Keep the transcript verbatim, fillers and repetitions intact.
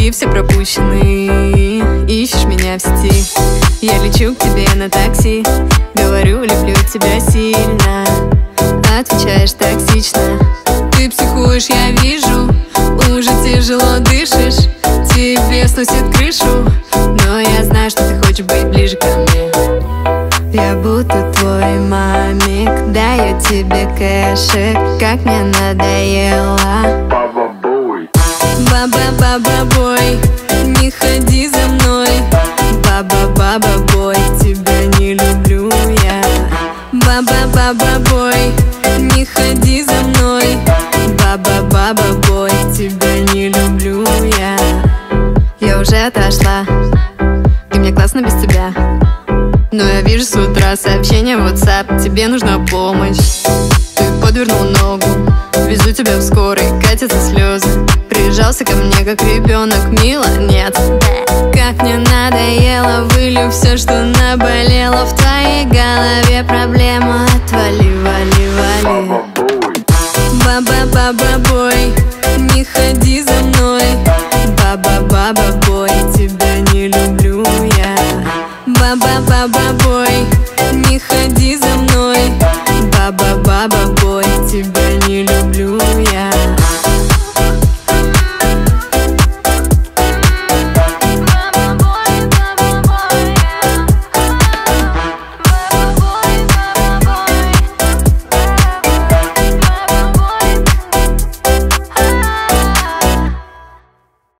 звонки все пропущены. Ищешь меня в сети, я лечу к тебе на такси. Говорю, люблю тебя сильно, отвечаешь токсично. Ты психуешь, я вижу, уже тяжело дышишь. Тебе сносит крышу, но я знаю, что ты хочешь быть ближе ко мне. Я будто твой мамик, даю тебе кэшик, как мне надоело. Баба-бой, баба-баба-бой, не ходи за мной. Баба-баба-бой, тебя не люблю я. Баба-баба-бой, не ходи за мной. Баба-баба-бой, тебя не люблю я. Я уже отошла, и мне классно без тебя. Но я вижу с утра сообщение в WhatsApp, тебе нужна помощь. Ты подвернул ногу, везу тебя в скорой, катятся слезы. Прижался ко мне как ребенок, мило, нет. Как мне надоело, вылью все, что наболело. В твоей голове проблема, отвали, вали, вали. баба-бой, Баба-баба-бой, не ходи за мной.